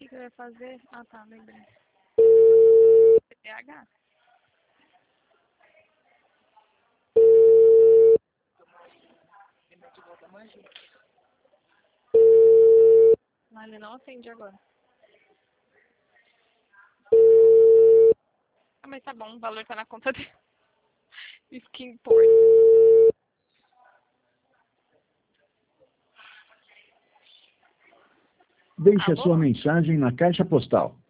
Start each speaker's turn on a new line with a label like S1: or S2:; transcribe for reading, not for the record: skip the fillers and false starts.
S1: que eu ia fazer? Ah, tá, lembrei. PH? Mas ele não atende agora. Ah, mas tá bom, o valor tá na conta dele. Isso que importa.
S2: Deixe a
S1: Alô?
S2: sua mensagem na caixa postal.